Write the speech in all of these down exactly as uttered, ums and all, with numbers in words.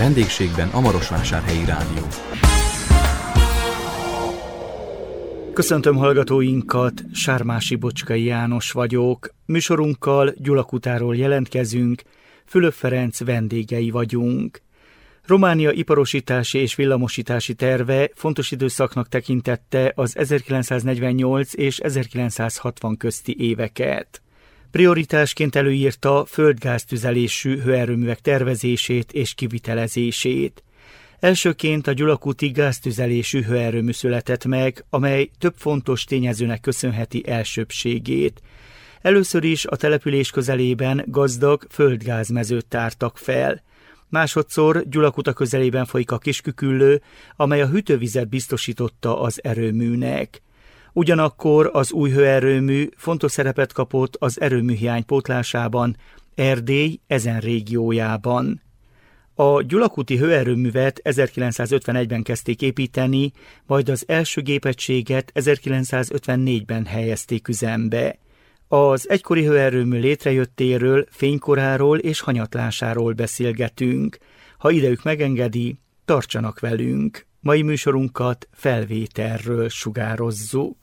vendégségben a Marosvásárhelyi Rádió. Köszöntöm hallgatóinkat, Sármási Bocskai János vagyok. Műsorunkkal Gyulakutáról jelentkezünk, Fülöp Ferenc vendégei vagyunk. Románia iparosítási és villamosítási terve fontos időszaknak tekintette az ezerkilencszáznegyvennyolc és ezerkilencszázhatvan közti éveket. Prioritásként előírta földgáztüzelésű hőerőművek tervezését és kivitelezését. Elsőként a gyulakúti gáztüzelésű hőerőmű született meg, amely több fontos tényezőnek köszönheti elsőbbségét. Először is a település közelében gazdag földgázmezőt tártak fel. Másodszor Gyulakuta közelében folyik a Kisküküllő, amely a hűtővizet biztosította az erőműnek. Ugyanakkor az új hőerőmű fontos szerepet kapott az erőműhiány pótlásában, Erdély ezen régiójában. A gyulakúti hőerőművet ezerkilencszázötvenegyben kezdték építeni, majd az első gépegységet ezerkilencszázötvennégyben helyezték üzembe. Az egykori hőerőmű létrejöttéről, fénykoráról és hanyatlásáról beszélgetünk. Ha idejük megengedi, tartsanak velünk. Mai műsorunkat felvételről sugározzuk.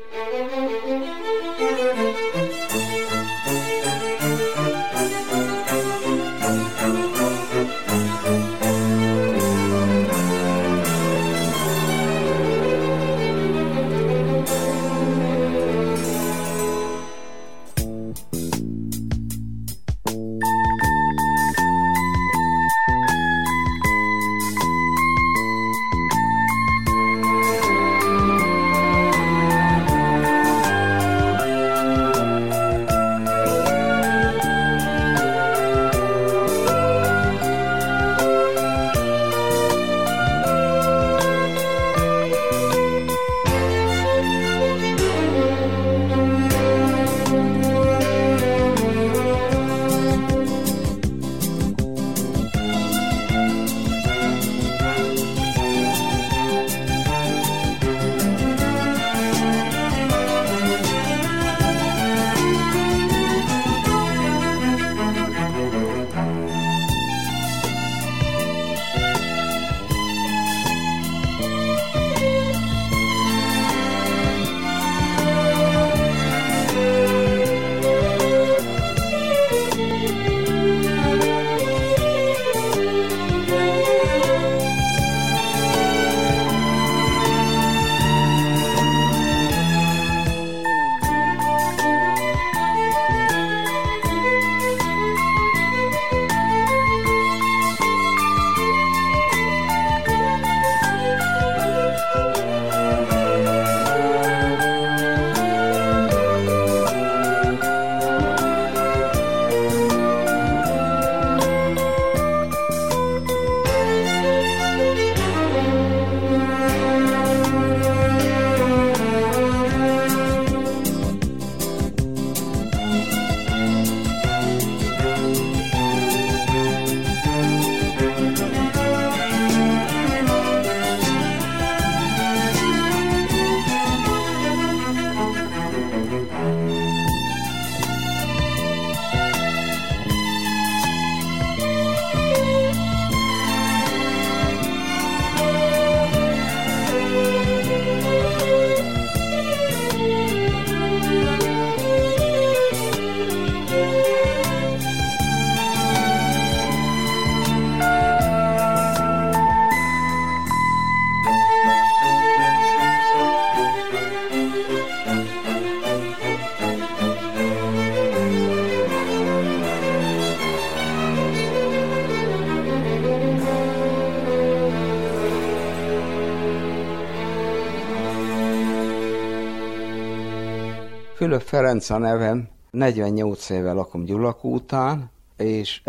Fülöp Ferenc a nevem, negyvennyolc éve lakom Gyulakútán, és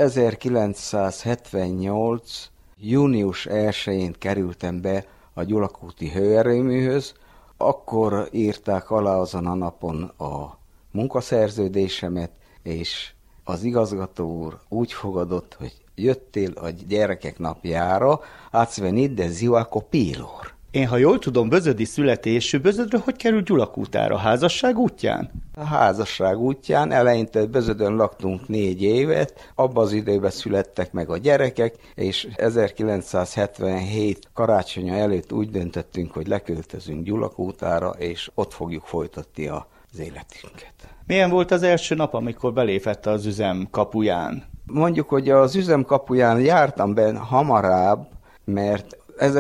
ezerkilencszázhetvennyolc. június elsején kerültem be a gyulakúti hőerőműhöz, akkor írták alá azon a napon a munkaszerződésemet, és az igazgató úr úgy fogadott, hogy jöttél a gyerekek napjára, átvenid de zióáko pílór. Én, ha jól tudom, bözödi születésű, Bözödről hogy került Gyulakútára? Házasság útján? A házasság útján eleinte Bözödön laktunk négy évet, abban az időben születtek meg a gyerekek, és ezerkilencszázhetvenhét karácsonya előtt úgy döntöttünk, hogy leköltözünk Gyulakútára, és ott fogjuk folytatni az életünket. Milyen volt az első nap, amikor belépett az üzem kapuján? Mondjuk, hogy az üzem kapuján jártam be hamarabb, mert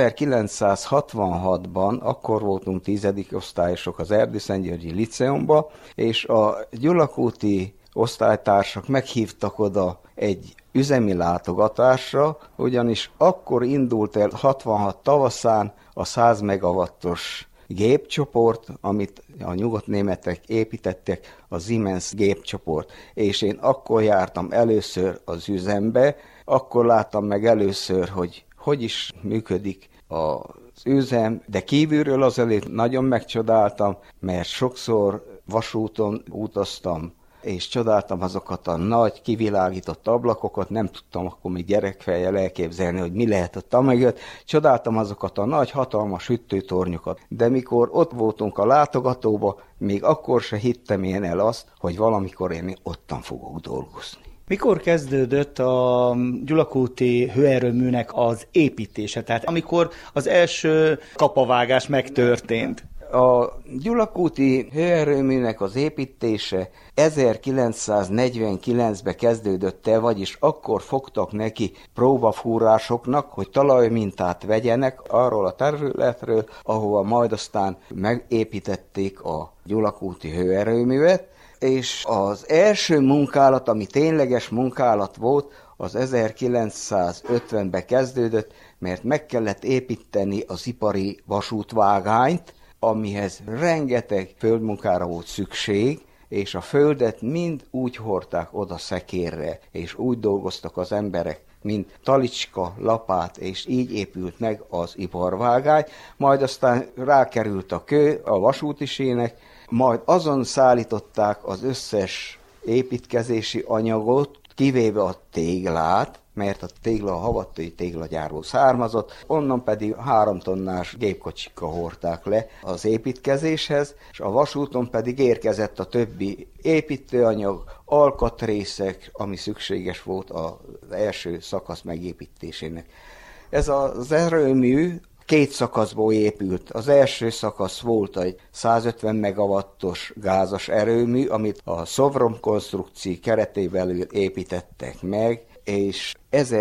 ezerkilencszázhatvanhatban, akkor voltunk tizedik osztályosok az Erdőszentgyörgyi Liceumban, és a gyulakúti osztálytársak meghívtak oda egy üzemi látogatásra, ugyanis akkor indult el hatvanhat tavaszán a száz megawattos gépcsoport, amit a nyugatnémetek építettek, a Siemens gépcsoport, és én akkor jártam először az üzembe, akkor láttam meg először, hogy hogy is működik az üzem, de kívülről azelőtt nagyon megcsodáltam, mert sokszor vasúton utaztam, és csodáltam azokat a nagy, kivilágított ablakokat, nem tudtam akkor még gyerekfejjel elképzelni, hogy mi lehet ott amögött. Csodáltam azokat a nagy, hatalmas hűtőtornyokat, de mikor ott voltunk a látogatóba, még akkor se hittem én el azt, hogy valamikor én ottan fogok dolgozni. Mikor kezdődött a gyulakúti hőerőműnek az építése? Tehát amikor az első kapavágás megtörtént? A gyulakúti hőerőműnek az építése ezerkilencszáznegyvenkilencben kezdődött el, vagyis akkor fogtak neki próbafúrásoknak, hogy talajmintát vegyenek arról a területről, ahova majd aztán megépítették a gyulakúti hőerőművet, és az első munkálat, ami tényleges munkálat volt, az ezerkilencszázötvenben kezdődött, mert meg kellett építeni az ipari vasútvágányt, amihez rengeteg földmunkára volt szükség, és a földet mind úgy hordták oda szekérre, és úgy dolgoztak az emberek, mint talicska, lapát, és így épült meg az iparvágány, majd aztán rákerült a kő a vasútisének, majd azon szállították az összes építkezési anyagot, kivéve a téglát, mert a tégla a havattai téglagyárból származott, onnan pedig három tonnás gépkocsikkal hordták le az építkezéshez, és a vasúton pedig érkezett a többi építőanyag, alkatrészek, ami szükséges volt az első szakasz megépítésének. Ez az erőmű két szakaszból épült. Az első szakasz volt egy százötven megawattos gázas erőmű, amit a Sovrom konstrukció keretében építettek meg, és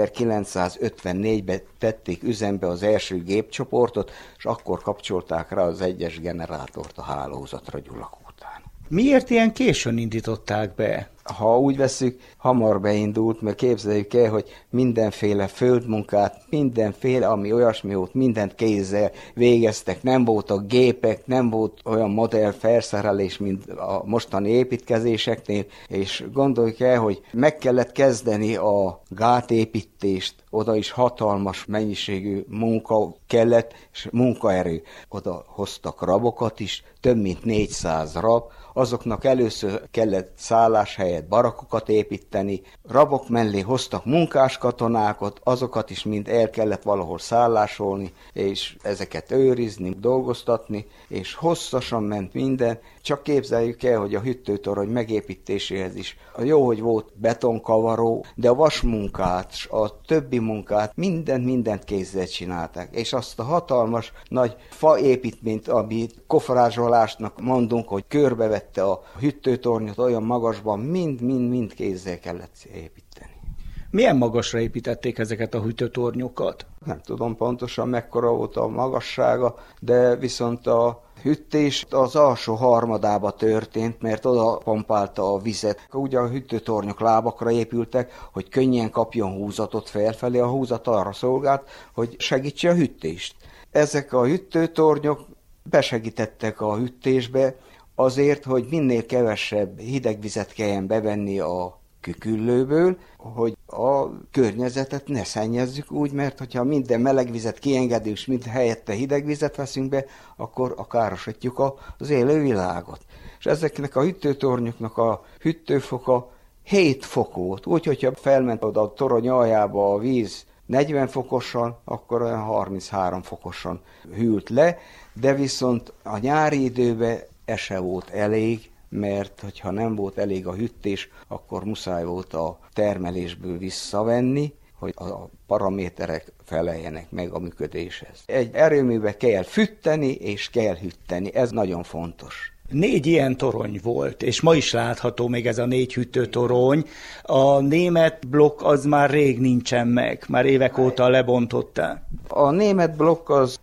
ezerkilencszázötvennégyben tették üzembe az első gépcsoportot, és akkor kapcsolták rá az egyes generátort a hálózatra Gyulakútán. Miért ilyen későn indították be? Ha úgy veszük, hamar beindult, mert képzeljük el, hogy mindenféle földmunkát, mindenféle, ami olyasmi volt, mindent kézzel végeztek, nem voltak gépek, nem volt olyan modell felszerelés, mint a mostani építkezéseknél, és gondoljuk el, hogy meg kellett kezdeni a gátépítést, oda is hatalmas mennyiségű munka kellett, és munkaerő. Oda hoztak rabokat is, több mint négyszáz rab, azoknak először kellett szálláshelyet, barakokat építeni, rabok mellé hoztak munkáskatonákat, azokat is mind el kellett valahol szállásolni, és ezeket őrizni, dolgoztatni, és hosszasan ment minden. Csak képzeljük el, hogy a hűtőtorony megépítéséhez is jó, hogy volt betonkavaró, de a vasmunkát, a többi munkát, mindent, mindent kézzel csinálták. És azt a hatalmas nagy faépítményt, amit kofrázsolásnak mondunk, hogy körbevette a hűtőtornyot olyan magasban, mind-mind-mind kézzel kellett építeni. Milyen magasra építették ezeket a hűtőtornyokat? Nem tudom pontosan mekkora volt a magassága, de viszont a hűtés az alsó harmadába történt, mert oda pompálta a vizet. Ugye a hűtőtornyok lábakra épültek, hogy könnyen kapjon húzatot felfelé, a húzat arra szolgált, hogy segítse a hűtést. Ezek a hűtőtornyok besegítettek a hűtésbe azért, hogy minél kevesebb hideg vizet kelljen bevenni a küküllőből, hogy a környezetet ne szennyezzük úgy, mert hogyha minden meleg vizet kiengedünk, és mind helyette hideg vizet veszünk be, akkor a károsítjuk az élő világot. És ezeknek a hűtőtornyoknak a hűtőfoka hét fok volt, úgyhogy ha felment oda a torony aljába a víz negyven fokosan, akkor olyan harminchárom fokosan hűlt le, de viszont a nyári időben ez se volt elég, mert hogyha nem volt elég a hűtés, akkor muszáj volt a termelésből visszavenni, hogy a paraméterek feleljenek meg a működéshez. Egy erőműbe kell fűteni és kell hűteni, ez nagyon fontos. Négy ilyen torony volt, és ma is látható még ez a négy hűtőtorony. A német blokk az már rég nincsen meg, már évek óta lebontották. A német blokk az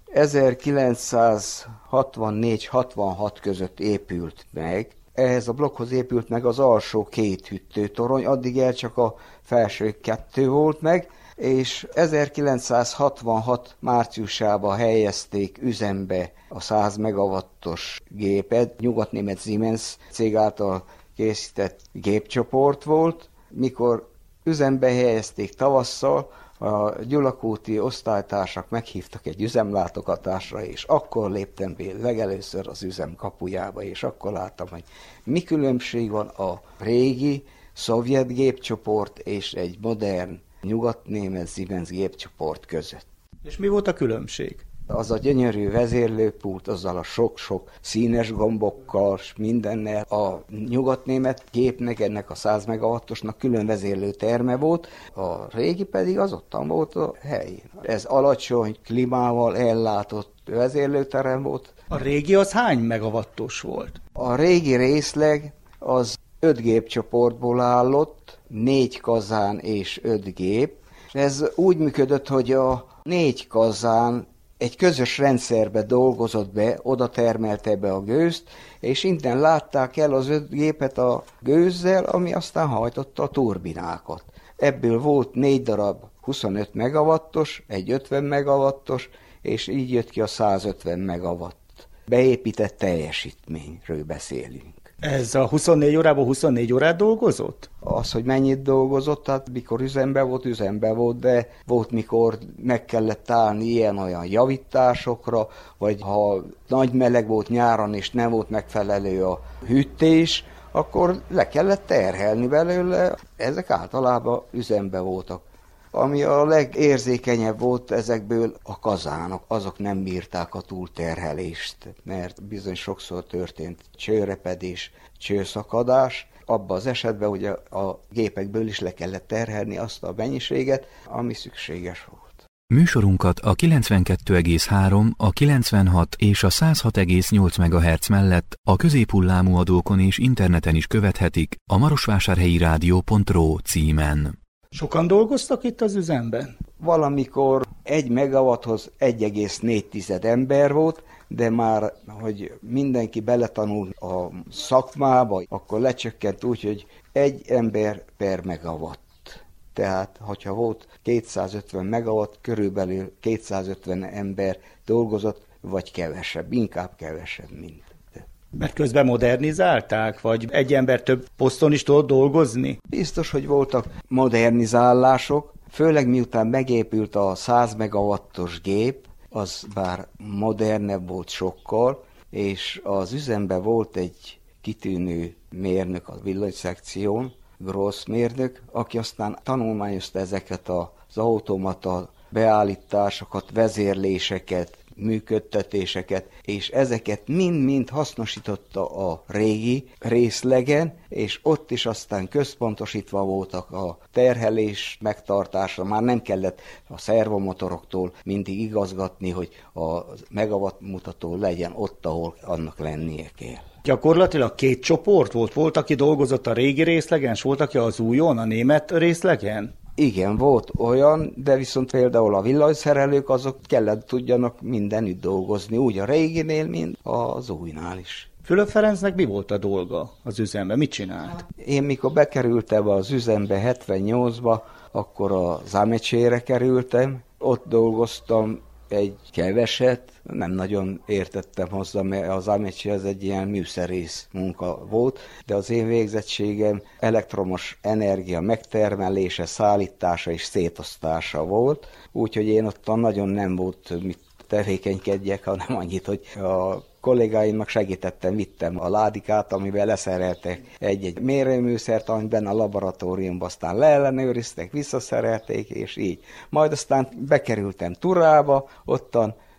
ezerkilencszázhatvannégy hatvanhat között épült meg. Ehhez a blokkhoz épült meg az alsó két hűtőtorony, addig el csak a felső kettő volt meg, és ezerkilencszázhatvanhat márciusában helyezték üzembe a száz megawattos gépet. Nyugatnémet Siemens cég által készített gépcsoport volt. Mikor üzembe helyezték tavasszal, a gyulakúti osztálytársak meghívtak egy üzemlátogatásra, és akkor léptem be legelőször az üzem kapujába, és akkor láttam, hogy mi különbség van a régi szovjet gépcsoport és egy modern nyugatnémet Siemens gépcsoport között. És mi volt a különbség? Az a gyönyörű vezérlőpult, azzal a sok-sok színes gombokkal, s mindennel. A nyugatnémet gépnek, ennek a száz megawattosnak külön vezérlőterme volt, a régi pedig az ottan volt a helyén. Ez alacsony, klímával ellátott vezérlőterem volt. A régi az hány megawattos volt? A régi részleg az öt gépcsoportból állott, négy kazán és öt gép. Ez úgy működött, hogy a négy kazán egy közös rendszerbe dolgozott be, oda termelte be a gőzt, és innen látták el az öt gépet a gőzzel, ami aztán hajtotta a turbinákat. Ebből volt négy darab huszonöt megawattos, egy ötven megawattos, és így jött ki a százötven megawatt. Beépített teljesítményről beszélünk. Ez a huszonnégy órában huszonnégy órát dolgozott? Az, hogy mennyit dolgozott, tehát mikor üzemben volt, üzemben volt, de volt, mikor meg kellett állni ilyen-olyan javításokra, vagy ha nagy meleg volt nyáron, és nem volt megfelelő a hűtés, akkor le kellett terhelni belőle. Ezek általában üzemben voltak. Ami a legérzékenyebb volt ezekből a kazánok, azok nem bírták a túlterhelést, mert bizony sokszor történt csőrepedés, csőszakadás. Abban az esetben ugye a gépekből is le kellett terhelni azt a mennyiséget, ami szükséges volt. Műsorunkat a kilencvenkettő egész három, a kilencvenhat és a száz hat egész nyolc megahertz mellett a középhullámú adókon és interneten is követhetik a marosvásárhelyi rádió pont ro címen. Sokan dolgoztak itt az üzemben? Valamikor egy megawatthoz egy egész négy ember volt, de már, hogy mindenki beletanul a szakmába, akkor lecsökkent úgy, hogy egy ember per megawatt. Tehát, hogyha volt kétszázötven megawatt, körülbelül kétszázötven ember dolgozott, vagy kevesebb, inkább kevesebb, mint. Mert közben modernizálták, vagy egy ember több poszton is tudott dolgozni? Biztos, hogy voltak modernizálások, főleg miután megépült a száz megawattos gép, az bár modernebb volt sokkal, és az üzemben volt egy kitűnő mérnök a villanyszekción, Gross mérnök, aki aztán tanulmányozta ezeket az automata beállításokat, vezérléseket, működtetéseket, és ezeket mind-mind hasznosította a régi részlegen, és ott is aztán központosítva voltak a terhelés megtartásra. Már nem kellett a szervomotoroktól mindig igazgatni, hogy a megawatt mutató legyen ott, ahol annak lennie kell. Gyakorlatilag két csoport volt? Volt, aki dolgozott a régi részlegen, és volt, aki az újon, a német részlegen? Igen, volt olyan, de viszont például a villanyszerelők azok kellett tudjanak mindenütt dolgozni, úgy a réginél, mint az újnál is. Fülöp Ferencnek mi volt a dolga az üzemben? Mit csinált? Én mikor bekerültem az üzembe hetvennyolcba, akkor a Zámecsére kerültem, ott dolgoztam egy keveset, nem nagyon értettem hozzá, mert az Zámecsi az egy ilyen műszerész munka volt, de az én végzettségem elektromos energia megtermelése, szállítása és szétosztása volt, úgyhogy én ott nagyon nem volt mit tevékenykedjek, hanem annyit, hogy a kollégáimnak segítettem, vittem a ládikát, amivel leszereltek egy-egy mérőműszert, amiben a laboratóriumban aztán leellenőriztek, visszaszerelték, és így. Majd aztán bekerültem Turába, ottan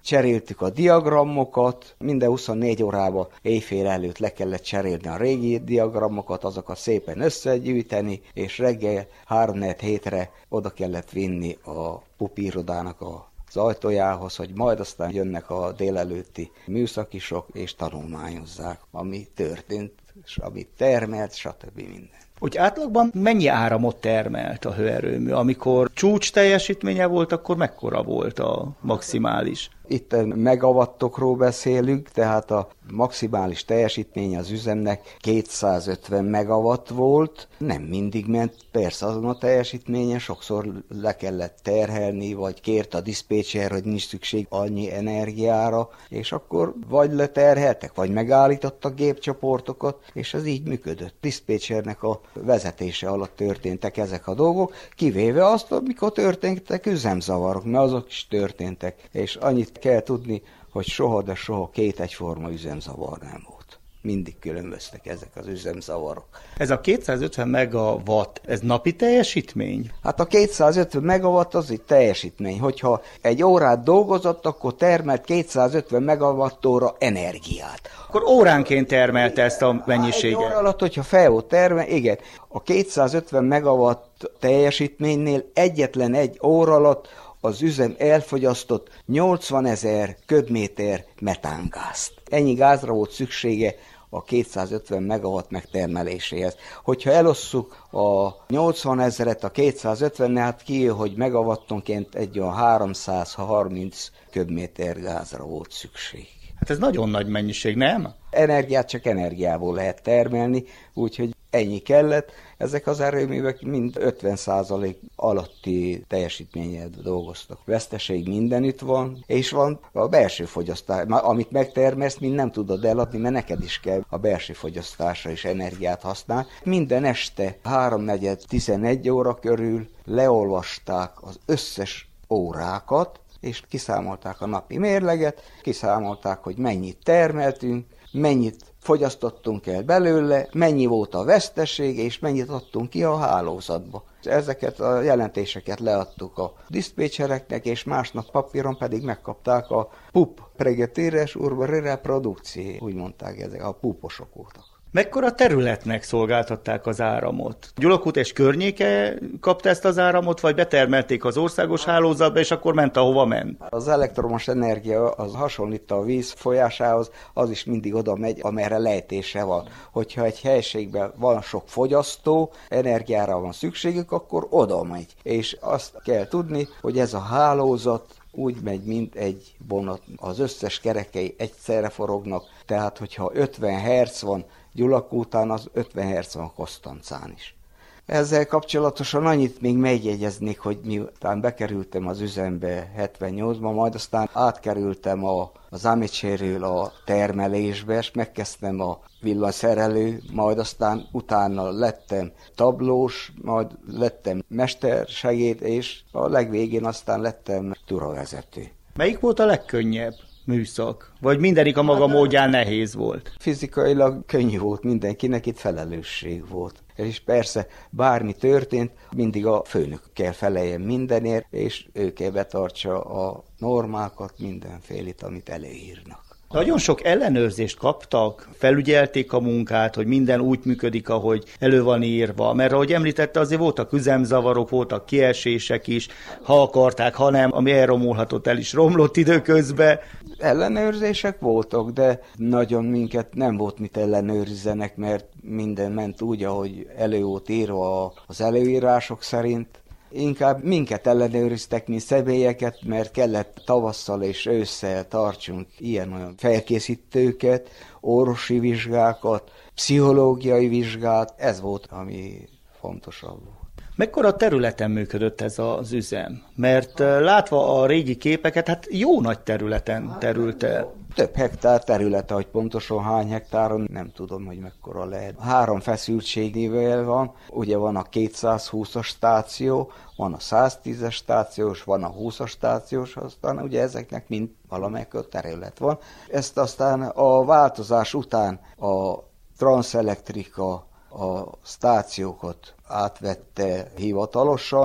cseréltük a diagramokat, minden huszonnégy órában éjfél előtt le kellett cserélni a régi diagramokat, azokat szépen összegyűjteni, és reggel három hétre oda kellett vinni a pupirodának a az ajtójához, hogy majd aztán jönnek a délelőtti műszakisok, és tanulmányozzák, ami történt, és amit termelt, stb. Minden. Úgy átlagban mennyi áramot termelt a hőerőmű? Amikor csúcs teljesítménye volt, akkor mekkora volt a maximális? Itt megawattokról beszélünk, tehát a maximális teljesítménye az üzemnek kétszázötven megawatt volt. Nem mindig ment, persze azon a teljesítményen, sokszor le kellett terhelni, vagy kért a diszpécser, hogy nincs szükség annyi energiára, és akkor vagy leterheltek, vagy megállítottak gépcsoportokat, és ez így működött. Diszpécsernek a vezetése alatt történtek ezek a dolgok, kivéve azt, amikor történtek üzemzavarok, mert azok is történtek, és annyit kell tudni, hogy soha, de soha két egyforma üzemzavar nem volt. Mindig különböztek ezek az üzemzavarok. Ez a kétszázötven megawatt, ez napi teljesítmény? Hát a kétszázötven megawatt az egy teljesítmény. Hogyha egy órát dolgozott, akkor termelt kétszázötven megawattóra energiát. Akkor óránként termelte ezt a mennyiséget? Egy óra alatt, hogyha fel volt termel, igen. A kétszázötven megawatt teljesítménynél egyetlen egy óra alatt az üzem elfogyasztott nyolcvanezer köbméter metángázt. Ennyi gázra volt szüksége a kétszázötven megawatt megtermeléséhez. Hogyha elosszuk a nyolcvanezret a kétszázötvennel, hát kijön, hogy megawattonként egy olyan háromszázharminc köbméter gázra volt szükség. Hát ez nagyon nagy mennyiség, nem? Energiát csak energiából lehet termelni, úgyhogy ennyi kellett. Ezek az erőművek mind ötven százalék alatti teljesítménnyel dolgoztak. Veszteség mindenütt van, és van a belső fogyasztás. Amit megtermelsz, mind nem tudod eladni, mert neked is kell a belső fogyasztásra is energiát használni. Minden este háromnegyed tizenegy óra körül leolvasták az összes órákat, és kiszámolták a napi mérleget, kiszámolták, hogy mennyit termeltünk, mennyit fogyasztottunk el belőle, mennyi volt a veszteség, és mennyit adtunk ki a hálózatba. Ezeket a jelentéseket leadtuk a diszpécsereknek, és másnap papíron pedig megkapták a P U P, Pregetires Urbarire Produkció, úgy mondták, ezek a puposok voltak. Mekkora területnek szolgáltatták az áramot? Gyulakút és környéke kapta ezt az áramot, vagy betermelték az országos hálózatba, és akkor ment, ahova ment? Az elektromos energia az hasonlít a víz folyásához, az is mindig oda megy, amerre lejtése van. Hogyha egy helységben van sok fogyasztó, energiára van szükségük, akkor oda megy. És azt kell tudni, hogy ez a hálózat úgy megy, mint egy vonat. Az összes kerekei egyszerre forognak, tehát hogyha ötven hertz van Gyulakútán, az ötven hertz van Kosztancán is. Ezzel kapcsolatosan annyit még megjegyeznék, hogy miután bekerültem az üzembe hetvennyolcban, majd aztán átkerültem a, az Amicséről a termelésbe, és megkezdtem a villanyszerelő, majd aztán utána lettem tablós, majd lettem mestersegéd, és a legvégén aztán lettem túravezető. Melyik volt a legkönnyebb műszak? Vagy mindenik a maga módján nehéz volt? Fizikailag könnyű volt mindenkinek, itt felelősség volt. És persze bármi történt, mindig a főnök kell feleljen mindenért, és ő kell betartsa a normákat, mindenfélét, amit előírnak. Nagyon sok ellenőrzést kaptak, felügyelték a munkát, hogy minden úgy működik, ahogy elő van írva. Mert ahogy említette, azért voltak üzemzavarok, voltak kiesések is, ha akarták, ha nem, ami elromolhatott, el is romlott időközben. Ellenőrzések voltak, de nagyon minket nem volt mit ellenőrizzenek, mert minden ment úgy, ahogy elő volt írva az előírások szerint. Inkább minket ellenőriztek, mint személyeket, mert kellett tavasszal és ősszel tartsunk ilyen-olyan felkészítőket, orvosi vizsgákat, pszichológiai vizsgát, ez volt, ami fontosabb. Mekkora területen működött ez az üzem? Mert látva a régi képeket, hát jó nagy területen terült el. Több hektár területe, hogy pontosan hány hektáron, nem tudom, hogy mekkora lehet. Három feszültségével van, ugye van a kétszázhúszas stáció, van a száztízes stációs, van a húszas stációs, aztán ugye ezeknek mind valamelyik terület van. Ezt aztán a változás után a Transelektrika a stációkat átvette hivatalosan.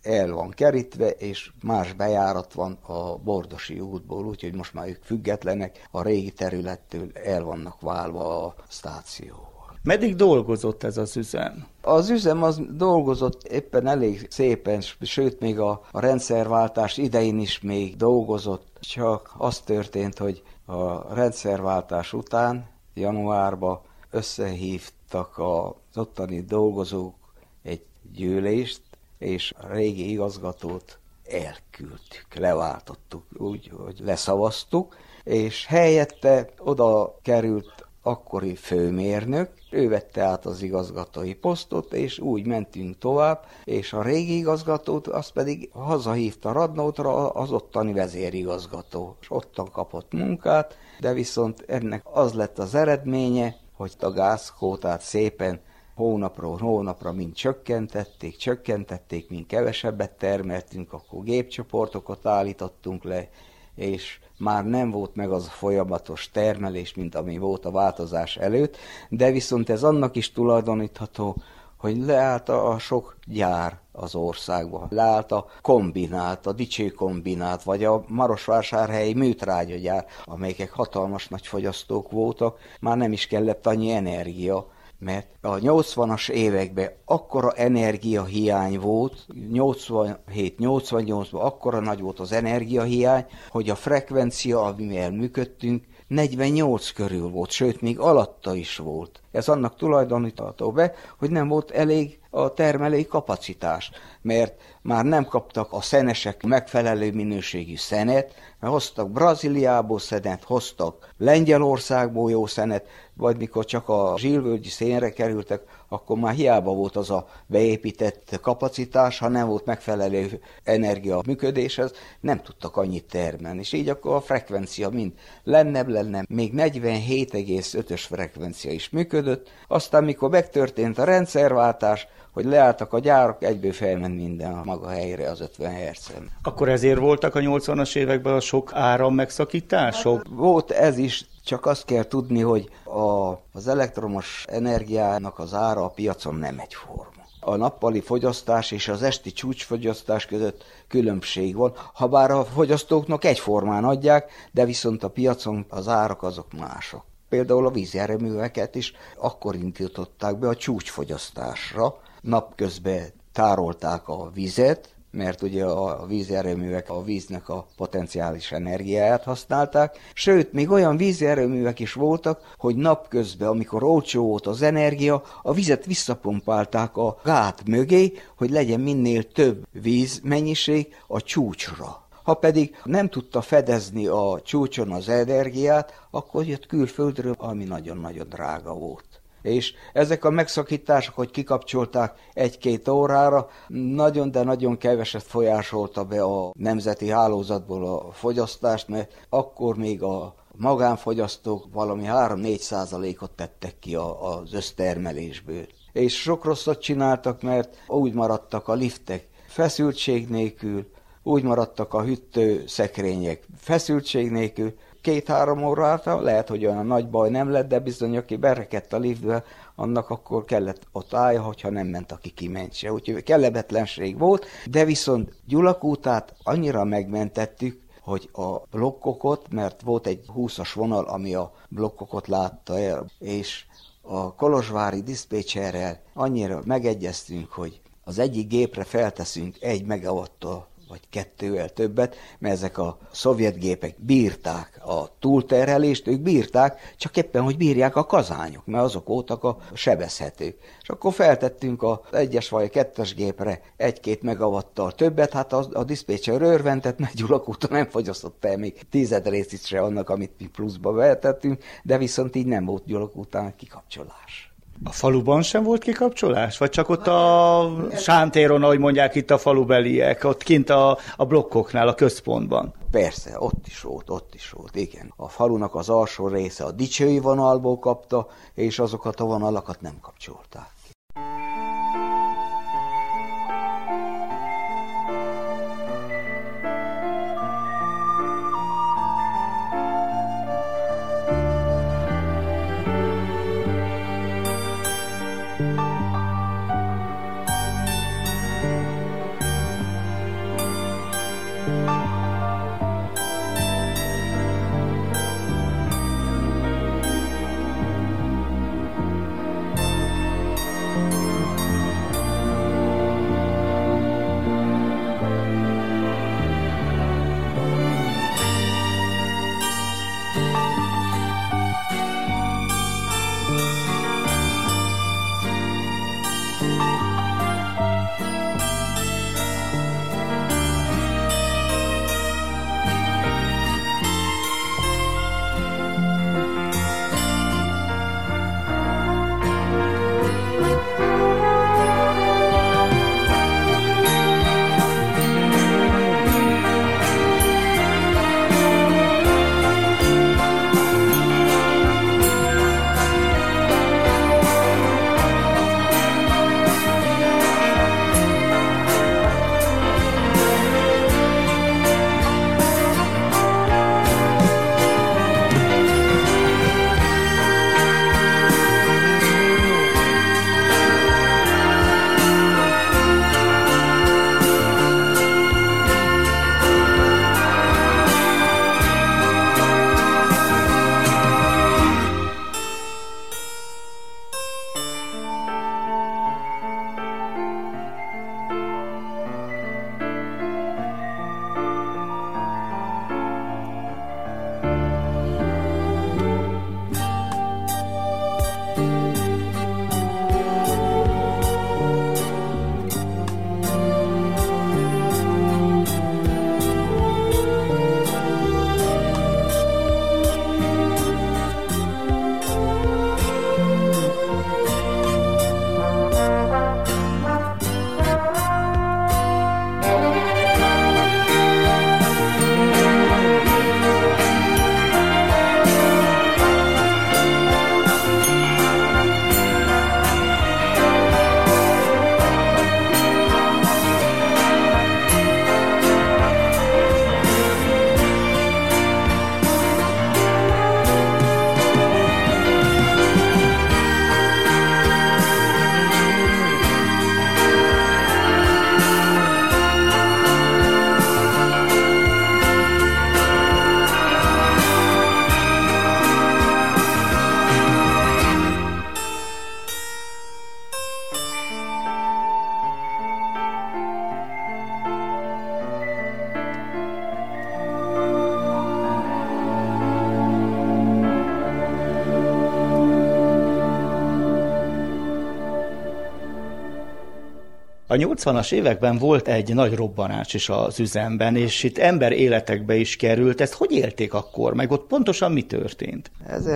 el van kerítve, és más bejárat van a Bordosi útból, úgyhogy most már ők függetlenek, a régi területtől el vannak válva a stációval. Meddig dolgozott ez az üzem? Az üzem az dolgozott éppen elég szépen, sőt még a, a rendszerváltás idején is még dolgozott, csak az történt, hogy a rendszerváltás után januárban összehívtak az ottani dolgozók egy gyűlést, és a régi igazgatót elküldtük, leváltottuk, úgy, hogy leszavaztuk, és helyette oda került akkori főmérnök, ő vette át az igazgatói posztot, és úgy mentünk tovább, és a régi igazgatót, azt pedig hazahívta Radnótra az ottani vezérigazgató, és ottan kapott munkát, de viszont ennek az lett az eredménye, hogy a gázkvótát szépen hónapról hónapra mind csökkentették, csökkentették, mind kevesebbet termeltünk, akkor gépcsoportokat állítottunk le, és már nem volt meg az a folyamatos termelés, mint ami volt a változás előtt, de viszont ez annak is tulajdonítható, hogy leállt a sok gyár az országban. Leállt a kombinát, a Dicső kombinát, vagy a marosvásárhelyi műtrágyagyár, amelyek hatalmas nagy fogyasztók voltak, már nem is kellett annyi energia, mert a nyolcvanas években akkora energiahiány volt, nyolcvanhét nyolcvannyolcban akkora nagy volt az energiahiány, hogy a frekvencia, amivel működtünk, negyvennyolc körül volt, sőt, még alatta is volt. Ez annak tulajdonítható be, hogy nem volt elég a termelői kapacitás, mert már nem kaptak a szenesek megfelelő minőségű szenet, mert hoztak Brazíliából szenet, hoztak Lengyelországból jó szenet, vagy mikor csak a zsilvölgyi szénre kerültek, akkor már hiába volt az a beépített kapacitás, ha nem volt megfelelő energia működéshez, nem tudtak annyit termelni. És így akkor a frekvencia mind lennebb lenne, még negyvenhét egész ötös frekvencia is működött, aztán mikor megtörtént a rendszerváltás, hogy leálltak a gyárak, egyből felment minden a maga helyre az ötven hertzen. Akkor ezért voltak a nyolcvanas években a sok áram megszakítások? Hát, volt ez is, csak azt kell tudni, hogy a, az elektromos energiának az ára a piacon nem egyforma. A nappali fogyasztás és az esti csúcsfogyasztás között különbség van, habár a fogyasztóknak egyformán adják, de viszont a piacon az árak azok mások. Például a vízjárműveket is akkor indították be a csúcsfogyasztásra, napközben tárolták a vizet, mert ugye a vízerőművek a víznek a potenciális energiáját használták, sőt, még olyan vízerőművek is voltak, hogy napközben, amikor olcsó volt az energia, a vizet visszapumpálták a gát mögé, hogy legyen minél több vízmennyiség a csúcsra. Ha pedig nem tudta fedezni a csúcson az energiát, akkor jött külföldről, ami nagyon-nagyon drága volt. És ezek a megszakítások, hogy kikapcsolták egy-két órára, nagyon, de nagyon keveset folyásolta be a nemzeti hálózatból a fogyasztást, mert akkor még a magánfogyasztók valami három-négy százalékot tettek ki az össztermelésből. És sok rosszat csináltak, mert úgy maradtak a liftek feszültség nélkül, úgy maradtak a hűtőszekrények feszültség nélkül, két-három órára, lehet, hogy olyan nagy baj nem lett, de bizony, aki berekedt a liftbe, annak akkor kellett ott állja, hogyha nem ment, aki kimentse. Úgyhogy kellemetlenség volt, de viszont Gyulakútát annyira megmentettük, hogy a blokkokot, mert volt egy húszas vonal, ami a blokkokat látta el, és a kolozsvári diszpécserrel annyira megegyeztünk, hogy az egyik gépre felteszünk egy megawattal, vagy kettővel többet, mert ezek a szovjet gépek bírták a túlterhelést, ők bírták, csak éppen, hogy bírják a kazányok, mert azok voltak a sebezhetők. És akkor feltettünk az egyes vagy a kettes gépre egy-két megawattal többet, hát a, a diszpécser örvendett, mert Gyulakúton nem fogyasztott el még tized részét se annak, amit mi pluszba vetettünk, de viszont így nem volt Gyulakútán kikapcsolás. A faluban sem volt kikapcsolás? Vagy csak ott a sántéron, ahogy mondják itt a falubeliek, ott kint a, a blokkoknál, a központban? Persze, ott is volt, ott is volt, igen. A falunak az alsó része a dicsői vonalból kapta, és azokat a vonalakat nem kapcsolták. A nyolcvanas években volt egy nagy robbanás is az üzemben, és itt ember életekbe is került. Ezt hogy élték akkor, meg ott pontosan mi történt?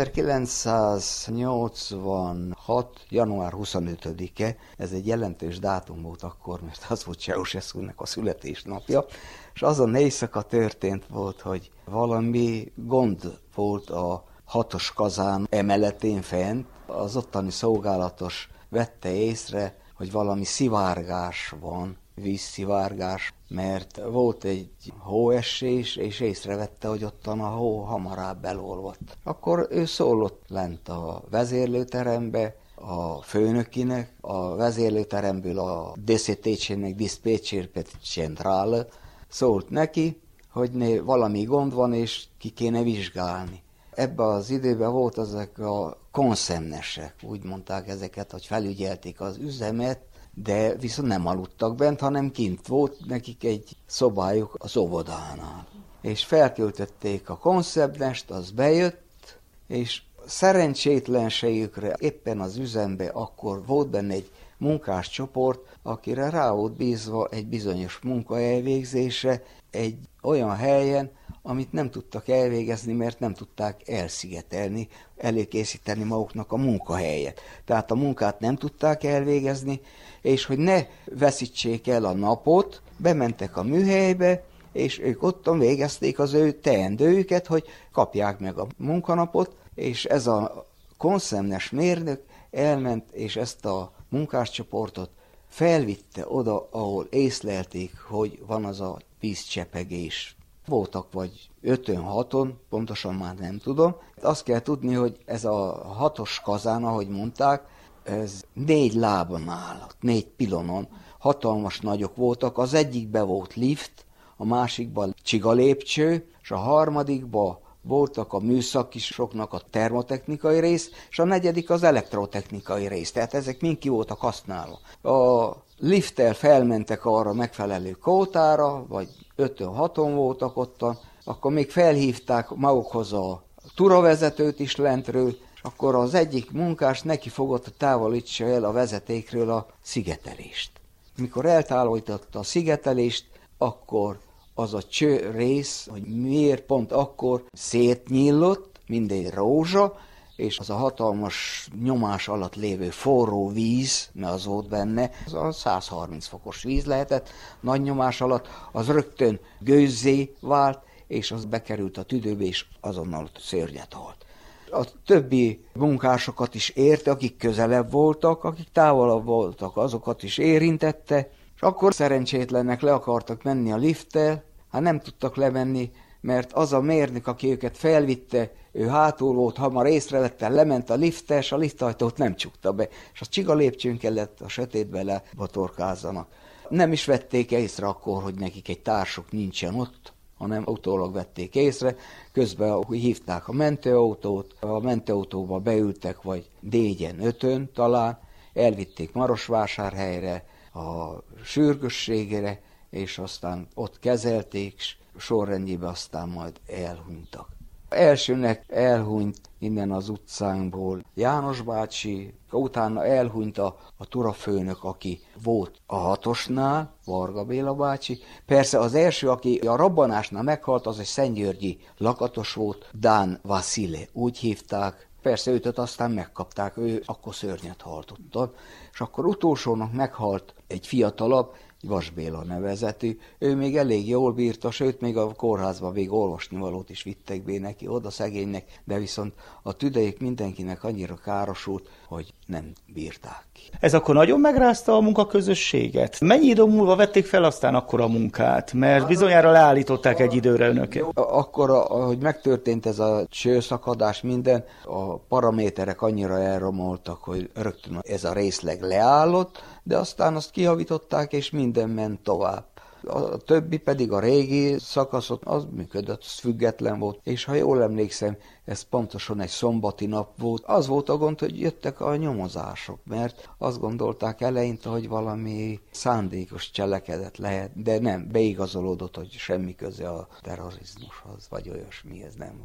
ezerkilencszáznyolcvanhat. január huszonötödike, ez egy jelentős dátum volt akkor, mert az volt Ceausescunak a születésnapja, és azon éjszaka történt volt, hogy valami gond volt a hatos kazán emeletén fent. Az ottani szolgálatos vette észre, hogy valami szivárgás van, vízszivárgás, mert volt egy hóesés, és észrevette, hogy ottan a hó hamarabb elolvadt. Akkor ő szólott lent a vezérlőterembe, a főnökinek, a vezérlőteremből a D C T C-nek, Dispatcher Centrale, szólt neki, hogy né, valami gond van, és ki kéne vizsgálni. Ebben az időben volt ezek a konszemnesek, úgy mondták ezeket, hogy felügyelték az üzemet, de viszont nem aludtak bent, hanem kint volt nekik egy szobájuk az óvodánál. És felköltötték a konszemnest, az bejött, és szerencsétlenségükre éppen az üzembe akkor volt benne egy munkáscsoport, akire rá volt bízva egy bizonyos munka elvégzése egy olyan helyen, amit nem tudtak elvégezni, mert nem tudták elszigetelni, előkészíteni maguknak a munkahelyet. Tehát a munkát nem tudták elvégezni, és hogy ne veszítsék el a napot, bementek a műhelybe, és ők ottan végezték az ő teendőjüket, hogy kapják meg a munkanapot, és ez a konszemnes mérnök elment, és ezt a munkáscsoportot felvitte oda, ahol észlelték, hogy van az a vízcsepegés. Voltak vagy ötön, haton, pontosan már nem tudom. Azt kell tudni, hogy ez a hatos kazán, ahogy mondták, ez négy lábon állott, négy pilonon. Hatalmas nagyok voltak, az egyikben volt lift, a másikban csigalépcső, és a harmadikban voltak a műszakisoknak a termotechnikai rész, és a negyedik az elektrotechnikai rész. Tehát ezek mind ki voltak használva. A lifttel felmentek arra megfelelő kótára, vagy ötön-haton voltak ottan, akkor még felhívták magukhoz a turavezetőt is lentről, és akkor az egyik munkás neki fogott, hogy távolítsa el a vezetékről a szigetelést. Mikor eltávolította a szigetelést, akkor az a cső rész, hogy miért pont akkor szétnyílott, mindegy rózsa, és az a hatalmas nyomás alatt lévő forró víz, mert az volt benne, az a száz harminc fokos víz lehetett, nagy nyomás alatt, az rögtön gőzzé vált, és az bekerült a tüdőbe, és azonnal szörnyet halt. A többi munkásokat is érte, akik közelebb voltak, akik távolabb voltak, azokat is érintette, és akkor szerencsétlenek le akartak menni a lifttel, hát nem tudtak lemenni, mert az a mérnök, aki őket felvitte, ő hátul volt, hamar észrevette, lement a liftre, és a liftajtót nem csukta be, és a csiga lépcsőn kellett a sötétbe lebatorkázzanak. Nem is vették észre akkor, hogy nekik egy társuk nincsen ott, hanem utólag vették észre, közben hívták a mentőautót, a mentőautóba beültek, vagy négyen, ötön talán, elvitték Marosvásárhelyre, a sürgősségére, és aztán ott kezelték, és sorrendjében aztán majd elhunytak. Elsőnek elhunyt innen az utcánkból János bácsi, utána elhunyt a, a turafőnök, aki volt a hatosnál, Varga Béla bácsi. Persze az első, aki a robbanásnál meghalt, az egy szentgyörgyi lakatos volt, Dán Vasile, úgy hívták. Persze őt aztán megkapták, ő akkor szörnyet halt ottan. És akkor utolsónak meghalt egy fiatalabb, Vas Béla nevezetű, ő még elég jól bírta, sőt még a kórházba még olvasnivalót is vittek be neki oda szegénynek, de viszont a tüdejük mindenkinek annyira károsult, hogy nem bírták ki. Ez akkor nagyon megrázta a munkaközösséget? Mennyi idő múlva vették fel aztán akkor a munkát? Mert bizonyára leállították egy időre önöket. Akkor, ahogy megtörtént ez a csőszakadás, minden, a paraméterek annyira elromoltak, hogy rögtön ez a részleg leállott, de aztán azt kihavították, és minden ment tovább. A többi pedig a régi szakaszot, az működött, az független volt, és ha jól emlékszem, ez pontosan egy szombati nap volt. Az volt a gond, hogy jöttek a nyomozások, mert azt gondolták eleinte, hogy valami szándékos cselekedet lehet, de nem, beigazolódott, hogy semmi köze a terrorizmushoz, vagy olyasmi, ez nem volt.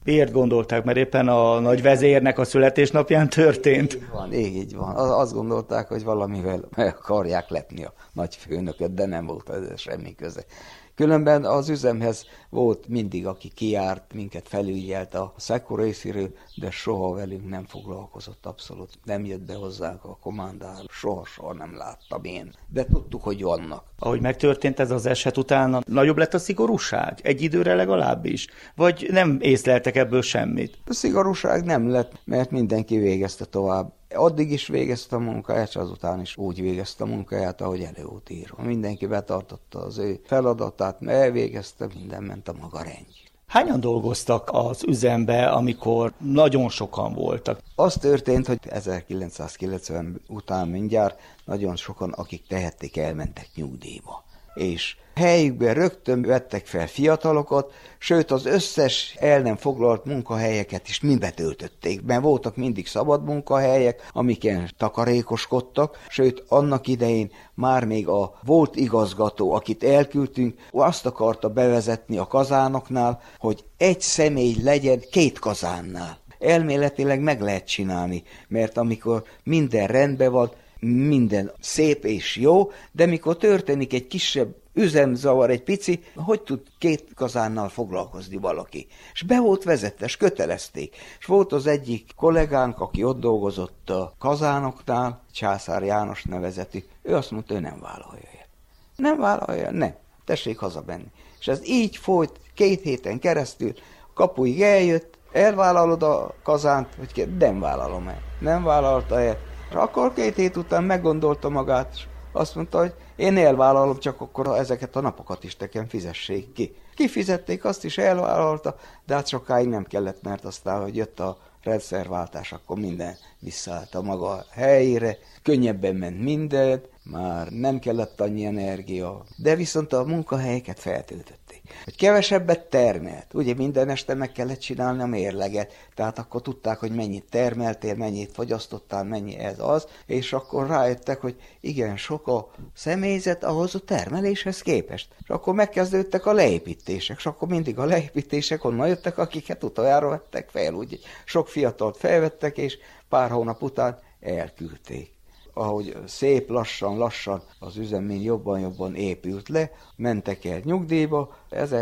Miért gondolták? Mert éppen a nagy vezérnek a születésnapján történt? Így van, így van. Azt gondolták, hogy valamivel meg akarják lepni a nagy főnököt, de nem volt ez semmi köze. Különben az üzemhez volt mindig, aki kijárt, minket felügyelt a Szekko részéről, de soha velünk nem foglalkozott abszolút. Nem jött be hozzánk a kommandár, soha-soha nem láttam én. De tudtuk, hogy vannak. Ahogy megtörtént ez az eset utána, nagyobb lett a szigorúság? Egy időre legalábbis? Vagy nem észleltek ebből semmit? A szigorúság nem lett, mert mindenki végezte tovább. Addig is végezte a munkáját, és azután is úgy végezte a munkáját, ahogy elő volt írva. Mindenki betartotta az ő feladatát, elvégezte, minden ment a maga rendjén. Hányan dolgoztak az üzembe, amikor nagyon sokan voltak? Az történt, hogy ezerkilencszázkilencven után mindjárt nagyon sokan, akik tehették, elmentek nyugdíjba. És helyükben rögtön vettek fel fiatalokat, sőt az összes el nem foglalt munkahelyeket is mind betöltötték, mert voltak mindig szabad munkahelyek, amiken takarékoskodtak, sőt annak idején már még a volt igazgató, akit elküldtünk, azt akarta bevezetni a kazánoknál, hogy egy személy legyen két kazánnál. Elméletileg meg lehet csinálni, mert amikor minden rendben van, minden szép és jó, de mikor történik egy kisebb üzemzavar, egy pici, hogy tud két kazánnal foglalkozni valaki? És be volt vezetve, és kötelezték. És volt az egyik kollégánk, aki ott dolgozott a kazánoknál, Császár János nevezetű, ő azt mondta, ő nem vállalja el. Nem vállalja, nem. Tessék hazabenni. És ez így folyt két héten keresztül, kapuig eljött, elvállalod a kazánt, vagy nem vállalom el. Nem vállalta el. És akkor két hét után meggondolta magát, és azt mondta, hogy én elvállalom, csak akkor ezeket a napokat is nekem fizessék ki. Kifizették, azt is elvállalta, de hát sokáig nem kellett, mert aztán, hogy jött a rendszerváltás, akkor minden visszaállt a maga helyére, könnyebben ment minden, már nem kellett annyi energia, de viszont a munkahelyeket feltöltötték. Hogy kevesebbet termelt, ugye minden este meg kellett csinálni a mérleget, tehát akkor tudták, hogy mennyit termeltél, mennyit fogyasztottál, mennyi ez az, és akkor rájöttek, hogy igen, sok a személyzet ahhoz a termeléshez képest. És akkor megkezdődtek a leépítések, és akkor mindig a leépítések onnan jöttek, akiket utoljára vettek fel, úgy sok fiatalt felvettek, és pár hónap után elküldték. Ahogy szép lassan-lassan az üzemény jobban-jobban épült le, mentek el nyugdíjba,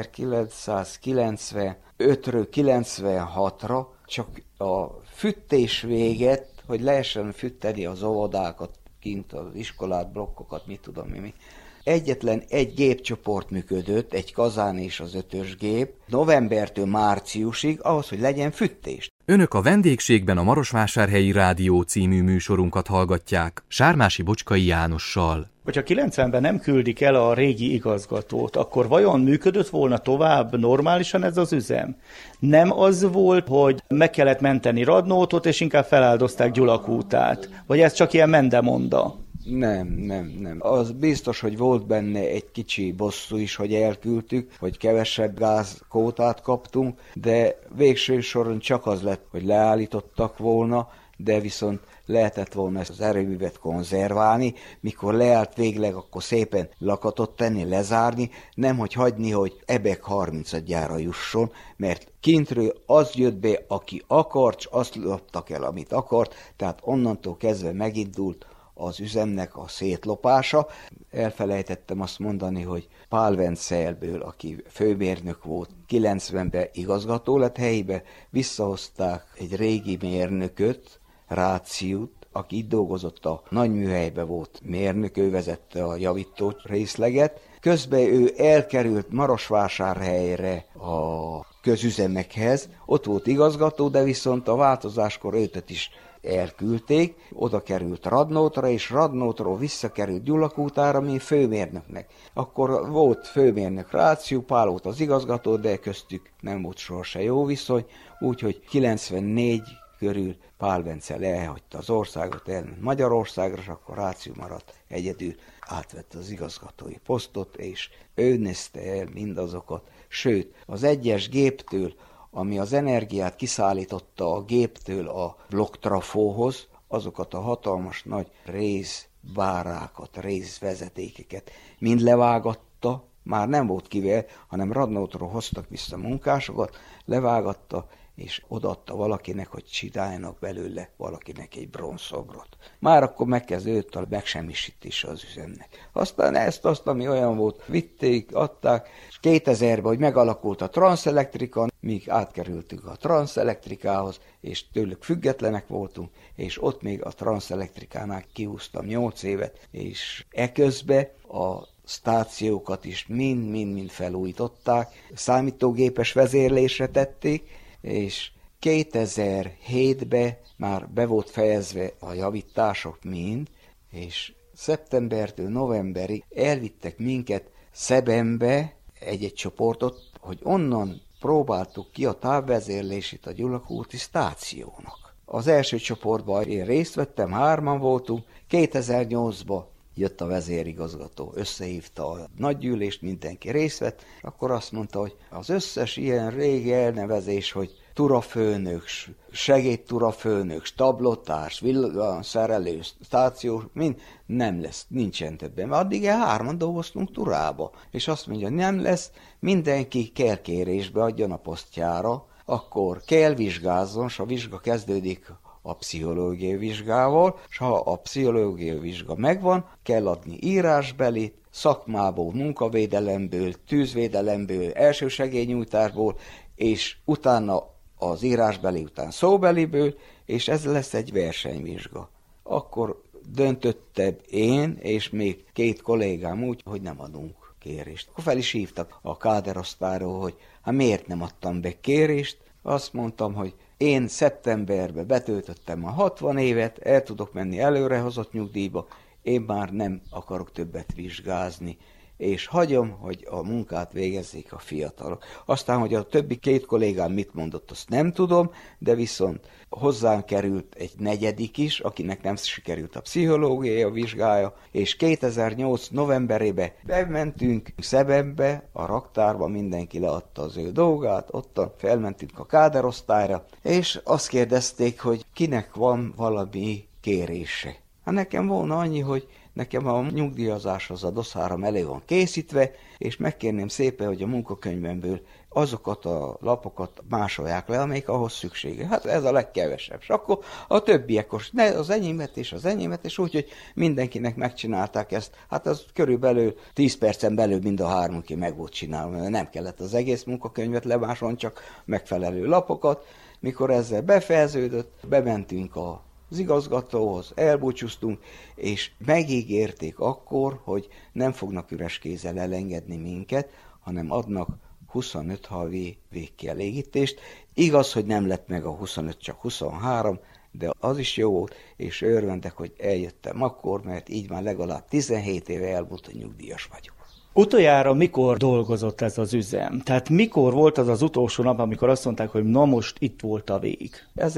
ezerkilencszázkilencvenötről kilencvenhatra csak a fűtés véget, hogy lehessen fűteni az óvodákat, kint az iskolát, blokkokat, mit tudom mi. Egyetlen egy gépcsoport működött, egy kazán és az ötös gép, novembertől márciusig, ahhoz, hogy legyen fűtés. Önök a vendégségben a Marosvásárhelyi Rádió című műsorunkat hallgatják, Sármási Bocskai Jánossal. Hogyha kilencvenben nem küldik el a régi igazgatót, akkor vajon működött volna tovább normálisan ez az üzem? Nem az volt, hogy meg kellett menteni Radnótot, és inkább feláldozták Gyulakútát? Vagy ez csak ilyen mendemonda? Nem, nem, nem. Az biztos, hogy volt benne egy kicsi bosszú is, hogy elküldtük, hogy kevesebb gázkótát kaptunk, de végső soron csak az lett, hogy leállítottak volna, de viszont lehetett volna ezt az erőművet konzerválni, mikor leállt végleg, akkor szépen lakatot tenni, lezárni, nem hogy hagyni, hogy ebek harmincadjára jusson, mert kintről az jött be, aki akart, és azt loptak el, amit akart, tehát onnantól kezdve megindult az üzemnek a szétlopása. Elfelejtettem azt mondani, hogy Pál Vencelből, aki főmérnök volt, kilencvenben igazgató lett helyébe, visszahozták egy régi mérnököt, Ráciút, aki itt dolgozott a nagyműhelyben volt mérnök, ő vezette a javító részleget. Közben ő elkerült Marosvásárhelyre a közüzemekhez, ott volt igazgató, de viszont a változáskor őt is elküldték, oda került Radnótra, és Radnótról visszakerült Gyulakútára, mint főmérnöknek. Akkor volt főmérnök Ráciú, Pál volt az igazgató, de köztük nem volt sohasem jó viszony, úgyhogy kilencvennégy körül Pál Vencel elhagyta az országot, elment Magyarországra, és akkor Ráciú maradt egyedül, átvette az igazgatói posztot, és ő nézte el mindazokat, sőt, az egyes géptől, ami az energiát kiszállította a géptől a blokktrafóhoz, azokat a hatalmas nagy rézbárákat, rézvezetékeket mind levágatta, már nem volt kivel, hanem Radnótról hoztak vissza munkásokat, levágatta, és odaadta valakinek, hogy csináljanak belőle valakinek egy bronzszobrot. Már akkor megkezdődött a megsemmisítése az üzemnek. Aztán ezt, azt, ami olyan volt, vitték, adták, és kétezerben, hogy megalakult a Transelektrika, míg átkerültünk a Transelektrikához, és tőlük függetlenek voltunk, és ott még a Transelektrikánál kihúztam nyolc évet, és eközben a stációkat is mind-mind-mind felújították, számítógépes vezérlésre tették, és kétezer-hétben már be volt fejezve a javítások mind, és szeptembertől novemberig elvittek minket Szebenbe egy-egy csoportot, hogy onnan próbáltuk ki a távvezérlését a Gyulakúti stációnak. Az első csoportban én részt vettem, hárman voltunk, kétezer-nyolcban jött a vezérigazgató, összehívta a nagygyűlést, mindenki részt vett, akkor azt mondta, hogy az összes ilyen régi elnevezés, hogy turafőnök, segédturafőnök, stablotárs, villanszerelő, stáció, mind nem lesz, nincsen többen. Mert addig el hárman dolgoztunk turába, és azt mondja, nem lesz, mindenki kell kérésbe adjon a posztjára, akkor kell vizsgázzon, és a vizsga kezdődik a pszichológiai vizsgával, és ha a pszichológiai vizsga megvan, kell adni írásbelit, szakmából, munkavédelemből, tűzvédelemből, elsősegélynyújtásból, és utána az írásbeli után szóbeliből, és ez lesz egy versenyvizsga. Akkor döntöttem én, és még két kollégám úgy, hogy nem adunk kérést. Akkor fel is hívtak a káderosztályról, hogy hát miért nem adtam be kérést. Azt mondtam, hogy én szeptemberben betöltöttem a hatvan évet, el tudok menni előrehozott nyugdíjba, én már nem akarok többet vizsgázni, és hagyom, hogy a munkát végezzék a fiatalok. Aztán, hogy a többi két kollégám mit mondott, azt nem tudom, de viszont hozzánk került egy negyedik is, akinek nem sikerült a pszichológiai vizsgája, és kétezer-nyolc novemberében bementünk Szebenbe, a raktárba, mindenki leadta az ő dolgát, ottan felmentünk a káderosztályra, és azt kérdezték, hogy kinek van valami kérése. Hát nekem volna annyi, hogy nekem a nyugdíjazáshoz a doszáram elő van készítve, és megkérném szépen, hogy a munkakönyvemből azokat a lapokat másolják le, amelyik ahhoz szüksége. Hát ez a legkevesebb. És akkor a többiek, ne, az enyémet és az enyémet, és úgy, hogy mindenkinek megcsinálták ezt. Hát az körülbelül tíz percen belül mind a három ki meg volt csinálva, mert nem kellett az egész munkakönyvet lemásolni, csak megfelelő lapokat. Mikor ezzel befejeződött, bementünk a az igazgatóhoz, elbúcsúztunk, és megígérték akkor, hogy nem fognak üres kézzel elengedni minket, hanem adnak huszonöt havi végkielégítést. Igaz, hogy nem lett meg a huszonöt, csak huszonhárom, de az is jó volt, és örvendek, hogy eljöttem akkor, mert így már legalább tizenhét éve elmúlt, hogy nyugdíjas vagyok. Utoljára mikor dolgozott ez az üzem? Tehát mikor volt az az utolsó nap, amikor azt mondták, hogy na most itt volt a vég?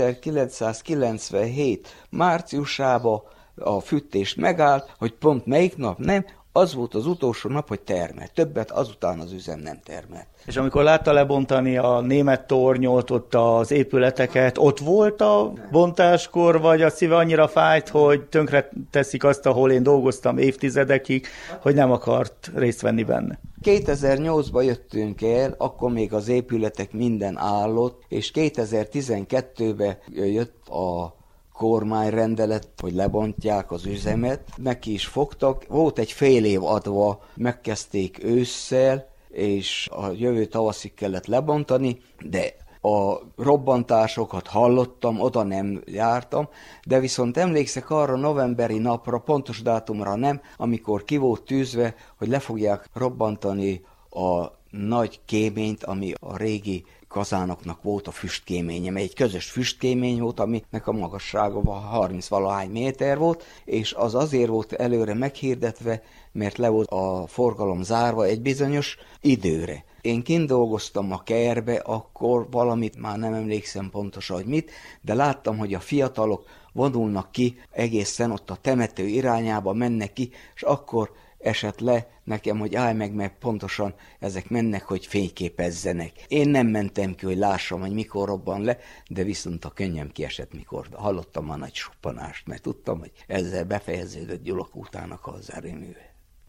ezerkilencszázkilencvenhét márciusában a fűtés megállt, hogy pont melyik nap nem, az volt az utolsó nap, hogy termelt. Többet azután az üzem nem termelt. És amikor látta lebontani a német tornyot, ott az épületeket, ott volt a bontáskor, vagy a szíve annyira fájt, hogy tönkre teszik azt, ahol én dolgoztam évtizedekig, hogy nem akart részt venni benne? kétezer-nyolcban jöttünk el, akkor még az épületek minden állott, és kétezer-tizenkettőben jött a kormányrendelet, hogy lebontják az üzemet. Neki is fogtak, volt egy fél év adva, megkezdték ősszel, és a jövő tavaszig kellett lebontani, de a robbantásokat hallottam, oda nem jártam, de viszont emlékszek arra novemberi napra, pontos dátumra nem, amikor ki volt tűzve, hogy le fogják robbantani a nagy kéményt, ami a régi kazánoknak volt a füstkéménye, mert egy közös füstkémény volt, aminek a magassága harminc-valahány méter volt, és az azért volt előre meghirdetve, mert le volt a forgalom zárva egy bizonyos időre. Én kint dolgoztam a kertbe, akkor valamit már nem emlékszem pontosan, hogy mit, de láttam, hogy a fiatalok vonulnak ki, egészen ott a temető irányába mennek ki, és akkor esett le nekem, hogy állj meg, mert pontosan ezek mennek, hogy fényképezzenek. Én nem mentem ki, hogy lássam, hogy mikor robban le, de viszont a könnyem kiesett, mikor hallottam a nagy suppanást, mert tudtam, hogy ezzel befejeződött Gyulakútának az erőműve.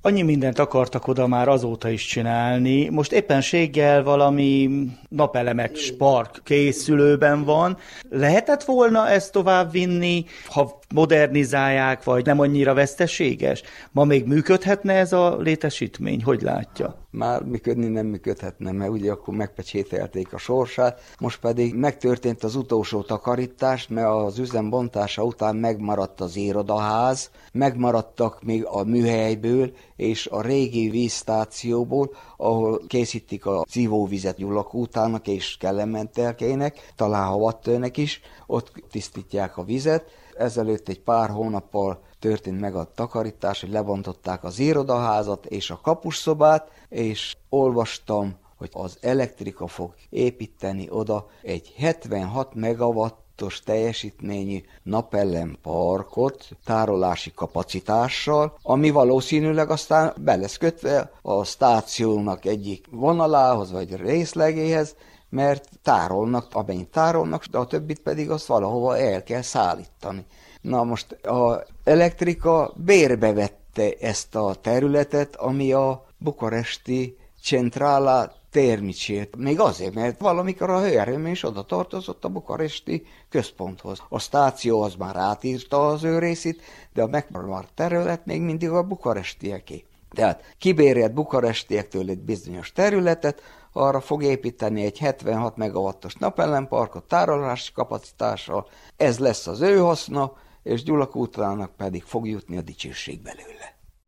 Annyi mindent akartak oda már azóta is csinálni. Most éppenséggel valami napelemes park készülőben van. Lehetett volna ezt továbbvinni, ha modernizálják, vagy nem annyira veszteséges? Ma még működhetne ez a létesítmény? Hogy látja? Már működni nem működhetne, mert ugye akkor megpecsételték a sorsát, most pedig megtörtént az utolsó takarítás, mert az üzem bontása után megmaradt az irodaház, megmaradtak még a műhelyből és a régi vízstációból, ahol készítik a szívóvizet Gyulakútának és Kellementelkének, talán Havattőnek is, ott tisztítják a vizet. Ezelőtt egy pár hónappal történt meg a takarítás, hogy lebontották az irodaházat és a kapusszobát, és olvastam, hogy az Elektrika fog építeni oda egy hetvenhat megawattos teljesítményű napelemparkot tárolási kapacitással, ami valószínűleg aztán be lesz kötve a stációnak egyik vonalához vagy részlegéhez, mert tárolnak, amennyit tárolnak, de a többit pedig azt valahova el kell szállítani. Na most az Elektrika bérbe vette ezt a területet, ami a bukaresti Centrala Termicét. Még azért, mert valamikor a hőerőmű is oda tartozott a bukaresti központhoz. A stáció az már átírta az ő részét, de a megmaradt terület még mindig a bukarestieké. Tehát kibérelt bukarestiektől egy bizonyos területet, arra fog építeni egy hetvenhat megawattos napelemparkot tárolási kapacitással. Ez lesz az ő haszna, és Gyulakútának pedig fog jutni a dicsőség belőle.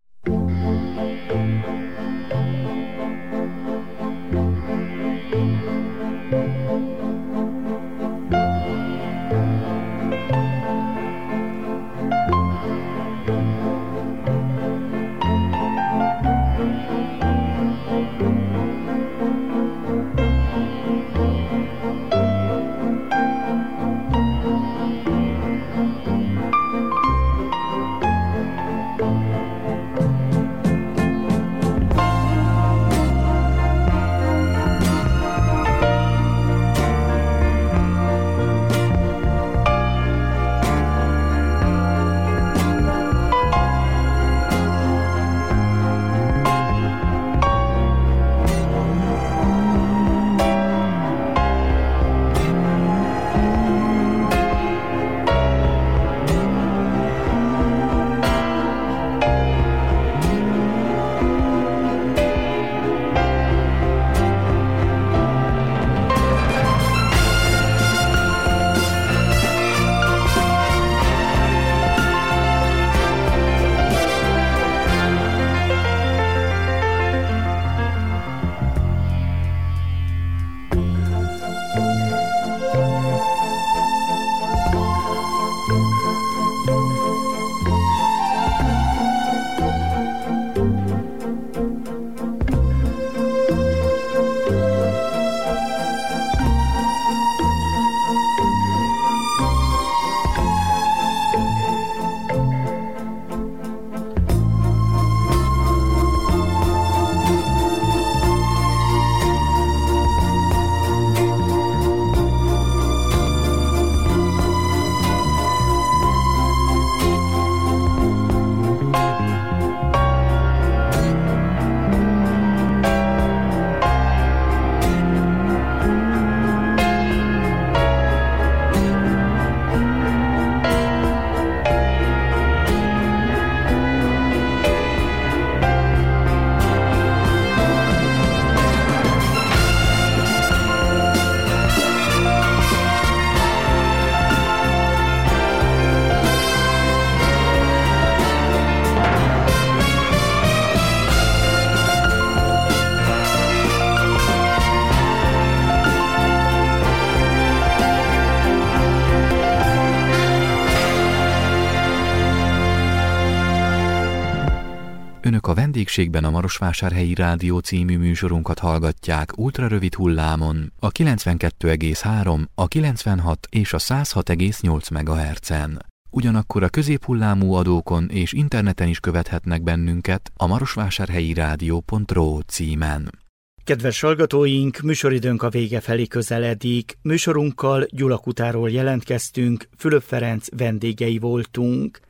Önök a vendégségben a Marosvásárhelyi Rádió című műsorunkat hallgatják ultrarövid hullámon, a kilencvenkettő egész három, a kilencvenhat és a száz hat egész nyolc megahertzen. Ugyanakkor a középhullámú adókon és interneten is követhetnek bennünket a marosvásárhelyi rádió pont ro címen. Kedves hallgatóink, műsoridőnk a vége felé közeledik. Műsorunkkal Gyulakútáról jelentkeztünk, Fülöp Ferenc vendégei voltunk.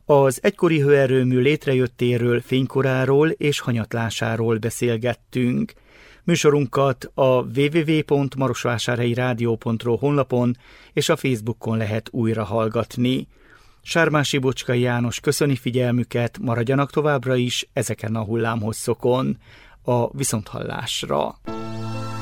Az egykori hőerőmű létrejöttéről, fénykoráról és hanyatlásáról beszélgettünk. Műsorunkat a double-u double-u double-u pont marosvásárhelyi rádió pont ro honlapon és a Facebookon lehet újra hallgatni. Sármási Bocskai János köszöni figyelmüket, maradjanak továbbra is ezeken a hullámhosszokon. A viszonthallásra.